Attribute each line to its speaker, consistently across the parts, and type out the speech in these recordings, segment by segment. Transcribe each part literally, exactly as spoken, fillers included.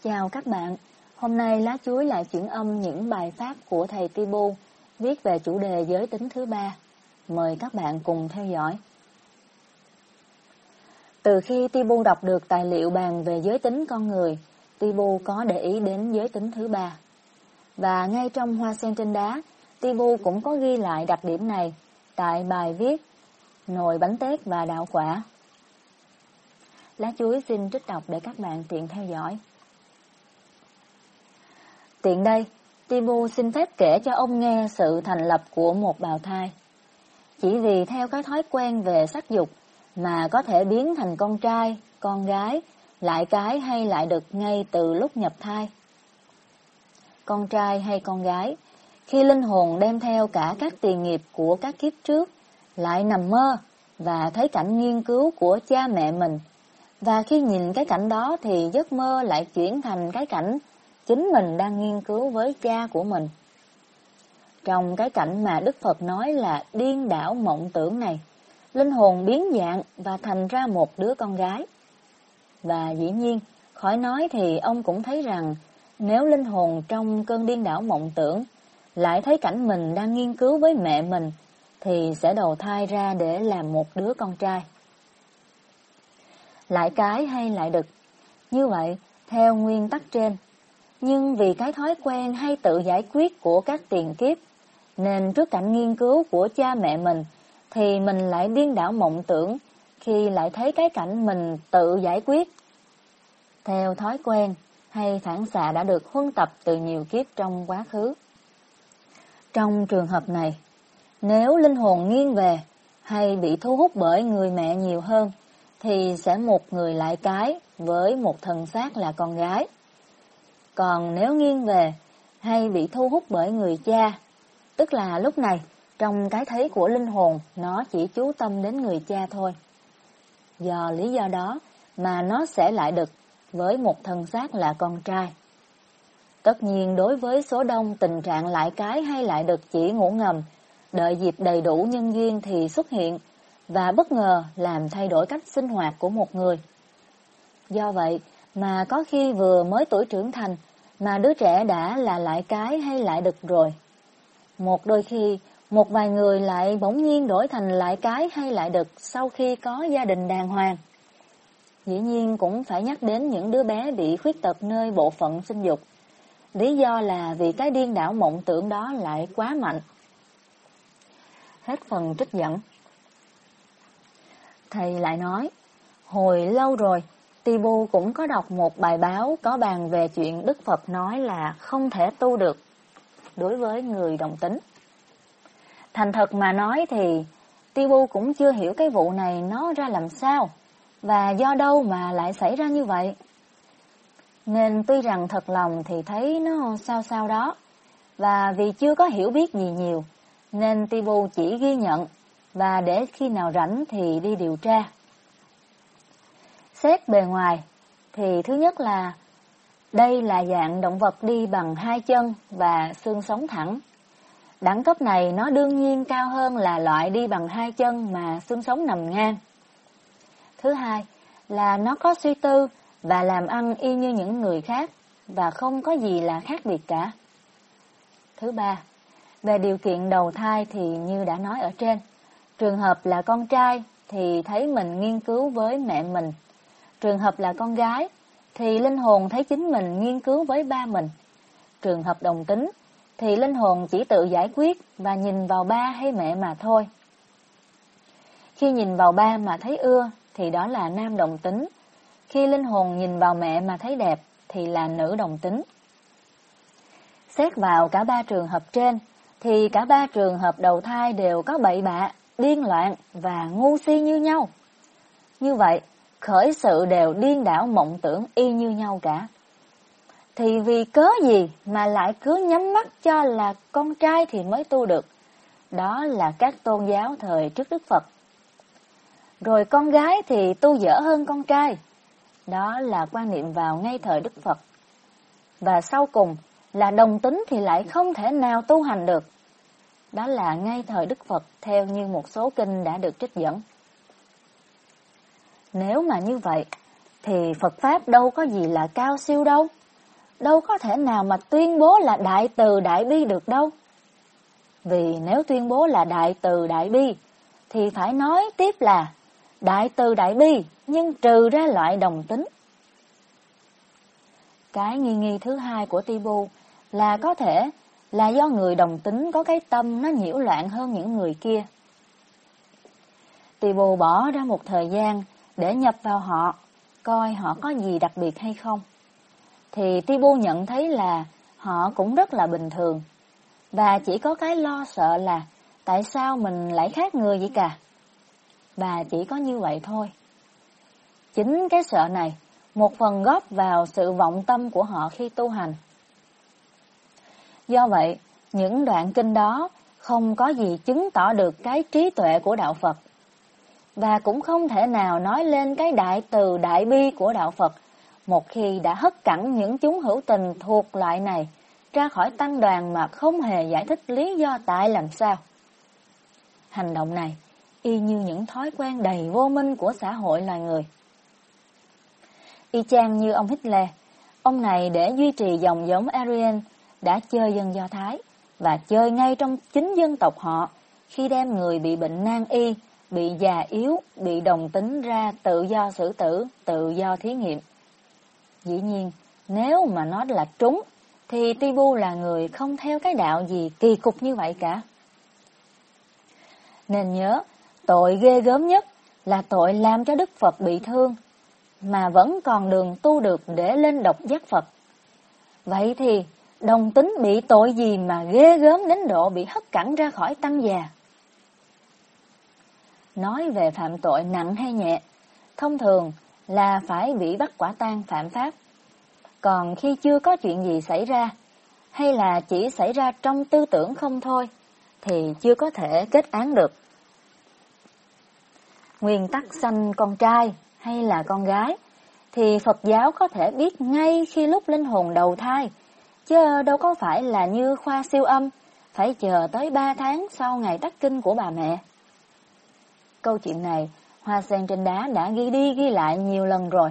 Speaker 1: Chào các bạn, hôm nay Lá Chuối lại chuyển âm những bài pháp của thầy Tibu viết về chủ đề giới tính thứ ba. Mời các bạn cùng theo dõi. Từ khi Tibu đọc được tài liệu bàn về giới tính con người, Tibu có để ý đến giới tính thứ ba. Và ngay trong Hoa sen trên đá, Tibu cũng có ghi lại đặc điểm này tại bài viết Nồi bánh tét và đạo quả. Lá Chuối xin trích đọc để các bạn tiện theo dõi. Tiện đây, Tibu xin phép kể cho ông nghe sự thành lập của một bào thai. Chỉ vì theo cái thói quen về sắc dục mà có thể biến thành con trai, con gái, lại cái hay lại đực ngay từ lúc nhập thai. Con trai hay con gái, khi linh hồn đem theo cả các tiền nghiệp của các kiếp trước, lại nằm mơ và thấy cảnh nghiên cứu của cha mẹ mình. Và khi nhìn cái cảnh đó thì giấc mơ lại chuyển thành cái cảnh chính mình đang nghiên cứu với cha của mình. Trong cái cảnh mà Đức Phật nói là điên đảo mộng tưởng này, linh hồn biến dạng và thành ra một đứa con gái. Và dĩ nhiên, khỏi nói thì ông cũng thấy rằng nếu linh hồn trong cơn điên đảo mộng tưởng lại thấy cảnh mình đang nghiên cứu với mẹ mình thì sẽ đầu thai ra để làm một đứa con trai. Lại cái hay lại đực, như vậy theo nguyên tắc trên. Nhưng vì cái thói quen hay tự giải quyết của các tiền kiếp, nên trước cảnh nghiên cứu của cha mẹ mình, thì mình lại điên đảo mộng tưởng khi lại thấy cái cảnh mình tự giải quyết. Theo thói quen hay phản xạ đã được huân tập từ nhiều kiếp trong quá khứ. Trong trường hợp này, nếu linh hồn nghiêng về hay bị thu hút bởi người mẹ nhiều hơn, thì sẽ một người lại cái với một thân xác là con gái. Còn nếu nghiêng về hay bị thu hút bởi người cha, tức là lúc này trong cái thấy của linh hồn nó chỉ chú tâm đến người cha thôi. Do lý do đó mà nó sẽ lại đực với một thân xác là con trai. Tất nhiên đối với số đông tình trạng lại cái hay lại đực chỉ ngủ ngầm, đợi dịp đầy đủ nhân duyên thì xuất hiện và bất ngờ làm thay đổi cách sinh hoạt của một người. Do vậy mà có khi vừa mới tuổi trưởng thành mà đứa trẻ đã là lại cái hay lại đực rồi. Một đôi khi, một vài người lại bỗng nhiên đổi thành lại cái hay lại đực sau khi có gia đình đàng hoàng. Dĩ nhiên cũng phải nhắc đến những đứa bé bị khuyết tật nơi bộ phận sinh dục. Lý do là vì cái điên đảo mộng tưởng đó lại quá mạnh. Hết phần trích dẫn. Thầy lại nói, hồi lâu rồi, Tibu cũng có đọc một bài báo có bàn về chuyện Đức Phật nói là không thể tu được đối với người đồng tính. Thành thật mà nói thì Tibu cũng chưa hiểu cái vụ này nó ra làm sao và do đâu mà lại xảy ra như vậy. Nên tuy rằng thật lòng thì thấy nó sao sao đó, và vì chưa có hiểu biết gì nhiều nên Tibu chỉ ghi nhận và để khi nào rảnh thì đi điều tra. Xét bề ngoài thì thứ nhất là đây là dạng động vật đi bằng hai chân và xương sống thẳng. Đẳng cấp này nó đương nhiên cao hơn là loại đi bằng hai chân mà xương sống nằm ngang. Thứ hai là nó có suy tư và làm ăn y như những người khác và không có gì là khác biệt cả. Thứ ba, về điều kiện đầu thai thì như đã nói ở trên, trường hợp là con trai thì thấy mình nghiên cứu với mẹ mình. Trường hợp là con gái thì linh hồn thấy chính mình nghiên cứu với ba mình. Trường hợp đồng tính thì linh hồn chỉ tự giải quyết và nhìn vào ba hay mẹ mà thôi. Khi nhìn vào ba mà thấy ưa thì đó là nam đồng tính. Khi linh hồn nhìn vào mẹ mà thấy đẹp thì là nữ đồng tính. Xét vào cả ba trường hợp trên thì cả ba trường hợp đầu thai đều có bậy bạ, điên loạn và ngu si như nhau. Như vậy, khởi sự đều điên đảo mộng tưởng y như nhau cả. Thì vì cớ gì mà lại cứ nhắm mắt cho là con trai thì mới tu được? Đó là các tôn giáo thời trước Đức Phật. Rồi con gái thì tu dở hơn con trai. Đó là quan niệm vào ngay thời Đức Phật. Và sau cùng là đồng tính thì lại không thể nào tu hành được. Đó là ngay thời Đức Phật theo như một số kinh đã được trích dẫn. Nếu mà như vậy, thì Phật Pháp đâu có gì là cao siêu đâu. đâu có thể nào mà tuyên bố là đại từ đại bi được đâu. Vì nếu tuyên bố là đại từ đại bi, thì phải nói tiếp là đại từ đại bi nhưng trừ ra loại đồng tính. Cái nghi nghi thứ hai của Tibu là có thể là do người đồng tính có cái tâm nó nhiễu loạn hơn những người kia. Tibu bỏ ra một thời gian để nhập vào họ, coi họ có gì đặc biệt hay không. Thì Tibu nhận thấy là họ cũng rất là bình thường, và chỉ có cái lo sợ là tại sao mình lại khác người vậy cả. Và chỉ có như vậy thôi. Chính cái sợ này một phần góp vào sự vọng tâm của họ khi tu hành. Do vậy, những đoạn kinh đó không có gì chứng tỏ được cái trí tuệ của Đạo Phật, và cũng không thể nào nói lên cái đại từ đại bi của Đạo Phật một khi đã hất cẳng những chúng hữu tình thuộc loại này ra khỏi tăng đoàn mà không hề giải thích lý do tại làm sao. Hành động này y như những thói quen đầy vô minh của xã hội loài người. Y chang như ông Hitler, ông này để duy trì dòng giống Aryan đã chơi dân Do Thái và chơi ngay trong chính dân tộc họ khi đem người bị bệnh nan y, bị già yếu, bị đồng tính ra tự do xử tử, tự do thí nghiệm. Dĩ nhiên, nếu mà nói là trúng, thì Tibu là người không theo cái đạo gì kỳ cục như vậy cả. Nên nhớ, tội ghê gớm nhất là tội làm cho Đức Phật bị thương, mà vẫn còn đường tu được để lên độc giác Phật. Vậy thì, đồng tính bị tội gì mà ghê gớm đến độ bị hất cẳng ra khỏi tăng già? Nói về phạm tội nặng hay nhẹ, thông thường là phải bị bắt quả tang phạm pháp. Còn khi chưa có chuyện gì xảy ra, hay là chỉ xảy ra trong tư tưởng không thôi, thì chưa có thể kết án được. Nguyên tắc sanh con trai hay là con gái, thì Phật giáo có thể biết ngay khi lúc linh hồn đầu thai, chứ đâu có phải là như khoa siêu âm, phải chờ tới ba tháng sau ngày tắc kinh của bà mẹ. Câu chuyện này, Hoa Sen Trên Đá đã ghi đi ghi lại nhiều lần rồi.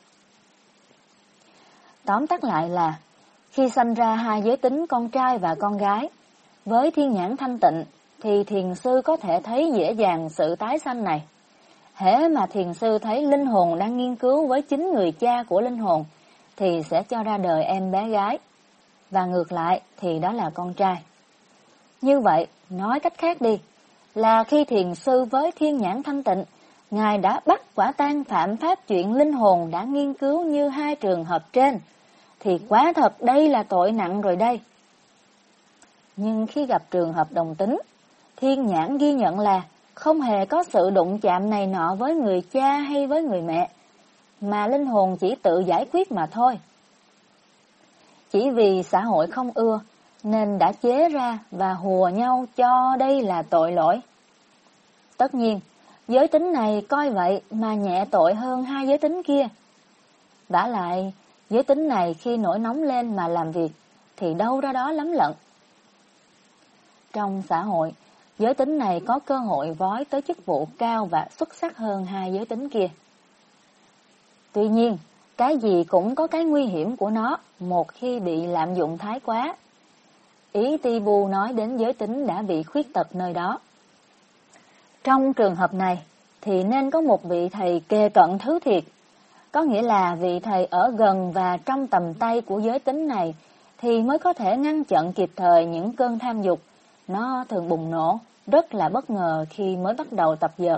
Speaker 1: Tóm tắt lại là, khi sanh ra hai giới tính con trai và con gái, với thiên nhãn thanh tịnh, thì thiền sư có thể thấy dễ dàng sự tái sanh này. Hễ mà thiền sư thấy linh hồn đang nghiên cứu với chính người cha của linh hồn, thì sẽ cho ra đời em bé gái, và ngược lại thì đó là con trai. Như vậy, nói cách khác đi, là khi thiền sư với thiên nhãn thanh tịnh, Ngài đã bắt quả tang phạm pháp chuyện linh hồn đã nghiên cứu như hai trường hợp trên, thì quả thật đây là tội nặng rồi đây. Nhưng khi gặp trường hợp đồng tính, thiên nhãn ghi nhận là không hề có sự đụng chạm này nọ với người cha hay với người mẹ, mà linh hồn chỉ tự giải quyết mà thôi. Chỉ vì xã hội không ưa, nên đã chế ra và hùa nhau cho đây là tội lỗi. Tất nhiên, giới tính này coi vậy mà nhẹ tội hơn hai giới tính kia. Vả lại, giới tính này khi nổi nóng lên mà làm việc, thì đâu ra đó lắm lận. Trong xã hội, giới tính này có cơ hội vói tới chức vụ cao và xuất sắc hơn hai giới tính kia. Tuy nhiên, cái gì cũng có cái nguy hiểm của nó một khi bị lạm dụng thái quá. Ý Tibu nói đến giới tính đã bị khuyết tật nơi đó. Trong trường hợp này, thì nên có một vị thầy kề cận thứ thiệt, có nghĩa là vị thầy ở gần và trong tầm tay của giới tính này thì mới có thể ngăn chặn kịp thời những cơn tham dục. Nó thường bùng nổ, rất là bất ngờ khi mới bắt đầu tập dượt.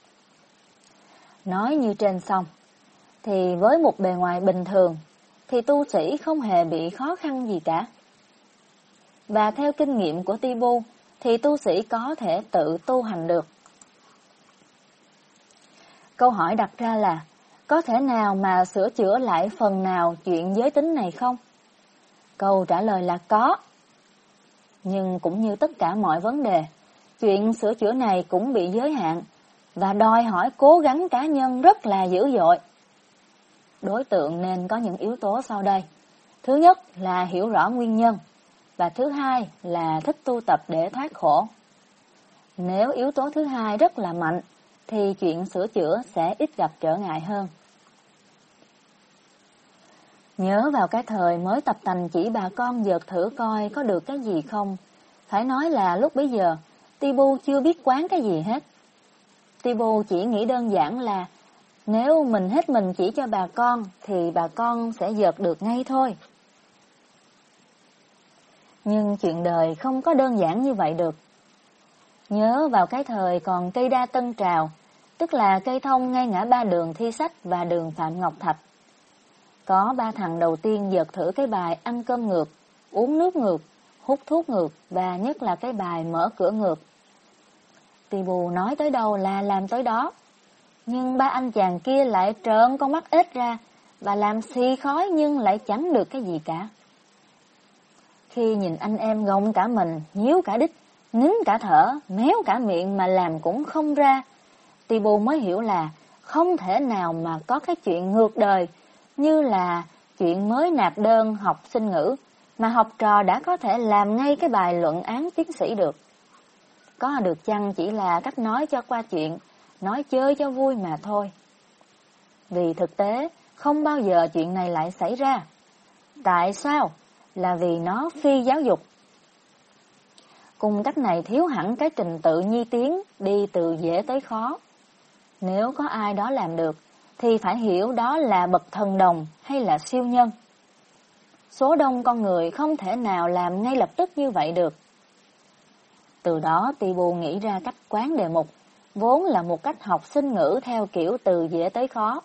Speaker 1: Nói như trên xong, thì với một bề ngoài bình thường, thì tu sĩ không hề bị khó khăn gì cả. Và theo kinh nghiệm của Tibu, thì tu sĩ có thể tự tu hành được. Câu hỏi đặt ra là, có thể nào mà sửa chữa lại phần nào chuyện giới tính này không? Câu trả lời là có. Nhưng cũng như tất cả mọi vấn đề, chuyện sửa chữa này cũng bị giới hạn và đòi hỏi cố gắng cá nhân rất là dữ dội. Đối tượng nên có những yếu tố sau đây. Thứ nhất là hiểu rõ nguyên nhân, và thứ hai là thích tu tập để thoát khổ. Nếu yếu tố thứ hai rất là mạnh, thì chuyện sửa chữa sẽ ít gặp trở ngại hơn. Nhớ vào cái thời mới tập tành chỉ bà con dợt thử coi có được cái gì không. Phải nói là lúc bấy giờ, Tibu chưa biết quán cái gì hết. Tibu chỉ nghĩ đơn giản là nếu mình hết mình chỉ cho bà con thì bà con sẽ dợt được ngay thôi. Nhưng chuyện đời không có đơn giản như vậy được. Nhớ vào cái thời còn cây đa Tân Trào, tức là cây thông ngay ngã ba đường Thi Sách và đường Phạm Ngọc Thạch. Có ba thằng đầu tiên dợt thử cái bài ăn cơm ngược, uống nước ngược, hút thuốc ngược và nhất là cái bài mở cửa ngược. Tibu nói tới đâu là làm tới đó, nhưng ba anh chàng kia lại trợn con mắt ếch ra và làm xì khói nhưng lại chẳng được cái gì cả. Khi nhìn anh em gồng cả mình, nhíu cả đít, nín cả thở, méo cả miệng mà làm cũng không ra, Tibu mới hiểu là không thể nào mà có cái chuyện ngược đời như là chuyện mới nạp đơn học sinh ngữ mà học trò đã có thể làm ngay cái bài luận án tiến sĩ được. Có được chăng chỉ là cách nói cho qua chuyện, nói chơi cho vui mà thôi. Vì thực tế, không bao giờ chuyện này lại xảy ra. Tại sao? Là vì nó phi giáo dục. Cung cách này thiếu hẳn cái trình tự nhi tiến, đi từ dễ tới khó. Nếu có ai đó làm được, thì phải hiểu đó là bậc thần đồng hay là siêu nhân. Số đông con người không thể nào làm ngay lập tức như vậy được. Từ đó Tibu nghĩ ra cách quán đề mục, vốn là một cách học sinh ngữ theo kiểu từ dễ tới khó.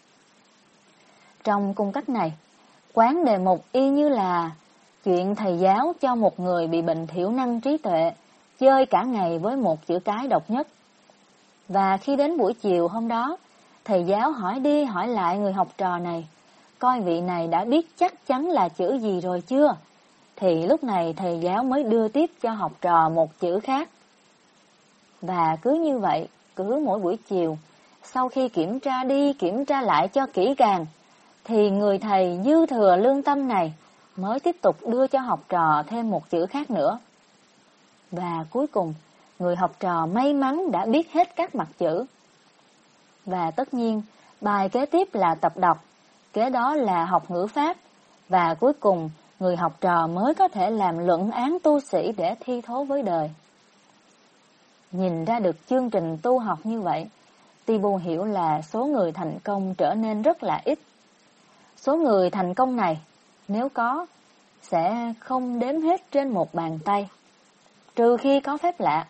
Speaker 1: Trong cung cách này, quán đề mục y như là chuyện thầy giáo cho một người bị bệnh thiểu năng trí tuệ chơi cả ngày với một chữ cái độc nhất. Và khi đến buổi chiều hôm đó, thầy giáo hỏi đi hỏi lại người học trò này, coi vị này đã biết chắc chắn là chữ gì rồi chưa? Thì lúc này thầy giáo mới đưa tiếp cho học trò một chữ khác. Và cứ như vậy, cứ mỗi buổi chiều, sau khi kiểm tra đi kiểm tra lại cho kỹ càng, thì người thầy dư thừa lương tâm này mới tiếp tục đưa cho học trò thêm một chữ khác nữa. Và cuối cùng, người học trò may mắn đã biết hết các mặt chữ. Và tất nhiên, bài kế tiếp là tập đọc, kế đó là học ngữ pháp, và cuối cùng, người học trò mới có thể làm luận án tu sĩ để thi thố với đời. Nhìn ra được chương trình tu học như vậy, Tibu hiểu là số người thành công trở nên rất là ít. Số người thành công này, nếu có, sẽ không đếm hết trên một bàn tay, trừ khi có phép lạ.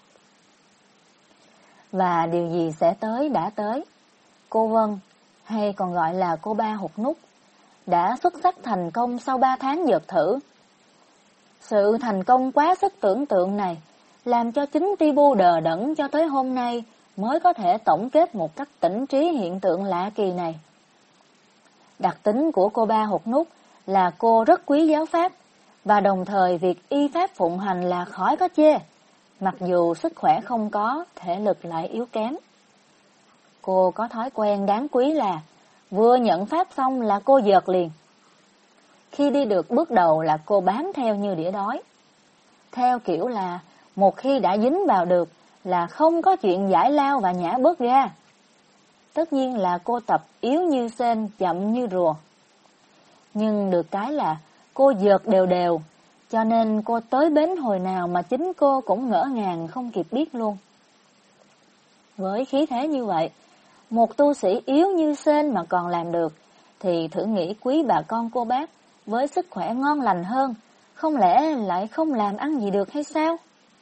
Speaker 1: Và điều gì sẽ tới đã tới. Cô Vân, hay còn gọi là cô Ba Hụt Nút, đã xuất sắc thành công sau ba tháng dợt thử. Sự thành công quá sức tưởng tượng này làm cho chính Tibu đờ đẫn cho tới hôm nay mới có thể tổng kết một cách tỉnh trí hiện tượng lạ kỳ này. Đặc tính của cô Ba Hụt Nút là cô rất quý giáo pháp, và đồng thời việc y pháp phụng hành là khỏi có chê, mặc dù sức khỏe không có, thể lực lại yếu kém. Cô có thói quen đáng quý là vừa nhận pháp xong là cô dợt liền. Khi đi được bước đầu là cô bám theo như đĩa đói. Theo kiểu là một khi đã dính vào được là không có chuyện giải lao và nhả bớt ra. Tất nhiên là cô tập yếu như sên, chậm như rùa. Nhưng được cái là cô dợt đều đều, cho nên cô tới bến hồi nào mà chính cô cũng ngỡ ngàng không kịp biết luôn. Với khí thế như vậy, một tu sĩ yếu như sên mà còn làm được, thì thử nghĩ quý bà con cô bác với sức khỏe ngon lành hơn, không lẽ lại không làm ăn gì được hay sao?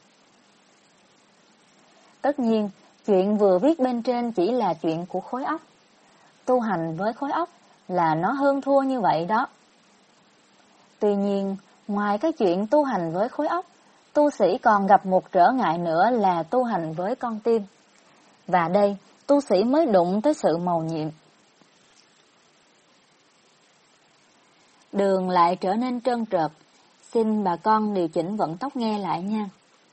Speaker 1: Tất nhiên, chuyện vừa viết bên trên chỉ là chuyện của khối óc. Tu hành với khối óc là nó hơn thua như vậy đó. Tuy nhiên, ngoài cái chuyện tu hành với khối óc, tu sĩ còn gặp một trở ngại nữa là tu hành với con tim. Và đây, tu sĩ mới đụng tới sự mầu nhiệm. Đường lại trở nên trơn trượt. Xin bà con điều chỉnh vận tốc nghe lại nha.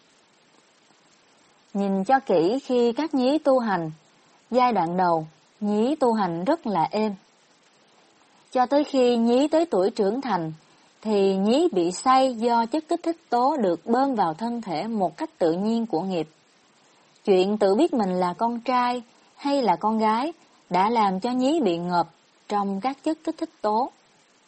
Speaker 1: Nhìn cho kỹ khi các nhí tu hành, giai đoạn đầu, nhí tu hành rất là êm. Cho tới khi nhí tới tuổi trưởng thành, thì nhí bị say do chất kích thích tố được bơm vào thân thể một cách tự nhiên của nghiệp. Chuyện tự biết mình là con trai hay là con gái đã làm cho nhí bị ngợp trong các chất kích thích tố.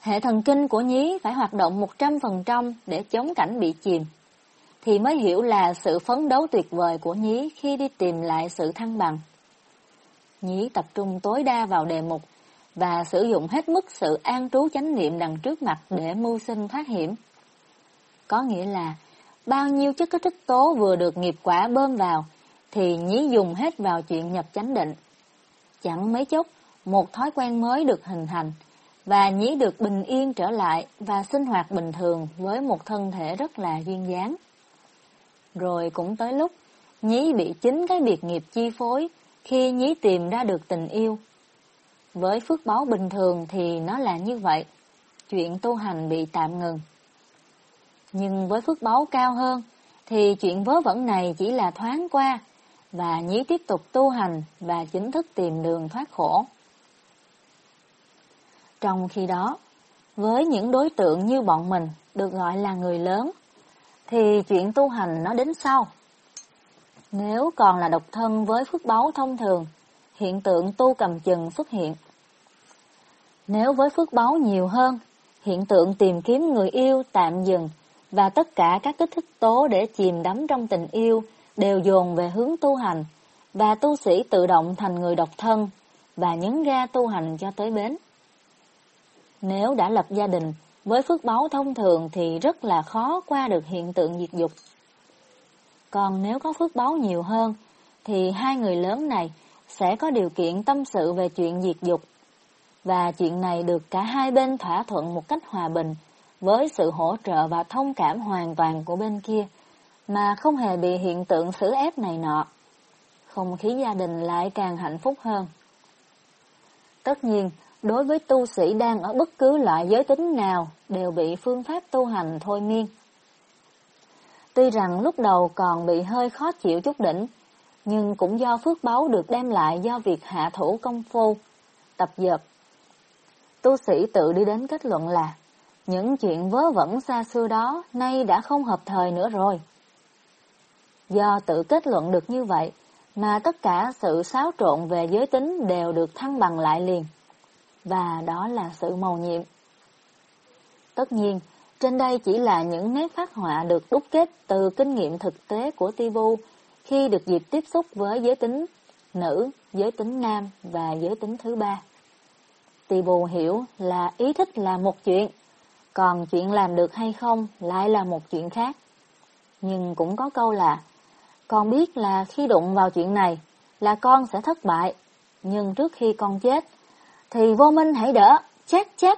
Speaker 1: Hệ thần kinh của nhí phải hoạt động một trăm phần trăm để chống cảnh bị chìm, thì mới hiểu là sự phấn đấu tuyệt vời của nhí khi đi tìm lại sự thăng bằng. Nhí tập trung tối đa vào đề mục và sử dụng hết mức sự an trú chánh niệm đằng trước mặt để mưu sinh thoát hiểm. Có nghĩa là bao nhiêu chất kích thích tố vừa được nghiệp quả bơm vào thì nhí dùng hết vào chuyện nhập chánh định. Chẳng mấy chốc, một thói quen mới được hình thành và nhí được bình yên trở lại và sinh hoạt bình thường với một thân thể rất là duyên dáng. Rồi cũng tới lúc nhí bị chính cái biệt nghiệp chi phối khi nhí tìm ra được tình yêu. Với phước báu bình thường thì nó là như vậy, chuyện tu hành bị tạm ngừng. Nhưng với phước báu cao hơn thì chuyện vớ vẩn này chỉ là thoáng qua, và nhí tiếp tục tu hành và chính thức tìm đường thoát khổ. Trong khi đó, với những đối tượng như bọn mình được gọi là người lớn, thì chuyện tu hành nó đến sau. Nếu còn là độc thân với phước báu thông thường, hiện tượng tu cầm chừng xuất hiện. Nếu với phước báu nhiều hơn, hiện tượng tìm kiếm người yêu tạm dừng, và tất cả các kích thích tố để chìm đắm trong tình yêu đều dồn về hướng tu hành, và tu sĩ tự động thành người độc thân và nhấn ga tu hành cho tới bến. Nếu đã lập gia đình, với phước báu thông thường thì rất là khó qua được hiện tượng diệt dục. Còn nếu có phước báu nhiều hơn, thì hai người lớn này sẽ có điều kiện tâm sự về chuyện diệt dục, và chuyện này được cả hai bên thỏa thuận một cách hòa bình, với sự hỗ trợ và thông cảm hoàn toàn của bên kia, mà không hề bị hiện tượng xử ép này nọ. Không khí gia đình lại càng hạnh phúc hơn. Tất nhiên, đối với tu sĩ đang ở bất cứ loại giới tính nào đều bị phương pháp tu hành thôi miên. Tuy rằng lúc đầu còn bị hơi khó chịu chút đỉnh, nhưng cũng do phước báu được đem lại do việc hạ thủ công phu, tập dượt. Tu sĩ tự đi đến kết luận là những chuyện vớ vẩn xa xưa đó nay đã không hợp thời nữa rồi. Do tự kết luận được như vậy mà tất cả sự xáo trộn về giới tính đều được thăng bằng lại liền, và đó là sự mầu nhiệm. Tất nhiên, trên đây chỉ là những nét phác họa được đúc kết từ kinh nghiệm thực tế của Tibu khi được dịp tiếp xúc với giới tính nữ, giới tính nam và giới tính thứ ba. Tibu hiểu là ý thích là một chuyện, còn chuyện làm được hay không lại là một chuyện khác. Nhưng cũng có câu là, con biết là khi đụng vào chuyện này là con sẽ thất bại, nhưng trước khi con chết thì vô minh hãy đỡ, chết chết.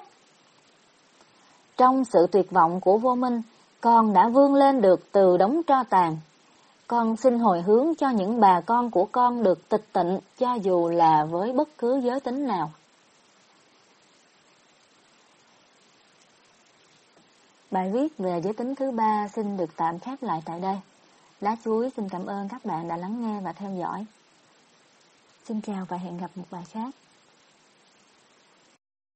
Speaker 1: Trong sự tuyệt vọng của vô minh, con đã vươn lên được từ đống tro tàn. Con xin hồi hướng cho những bà con của con được tịch tịnh cho dù là với bất cứ giới tính nào. Bài viết về giới tính thứ ba xin được tạm khép lại tại đây. Lá chuối xin cảm ơn các bạn đã lắng nghe và theo dõi. Xin chào và hẹn gặp một bài khác.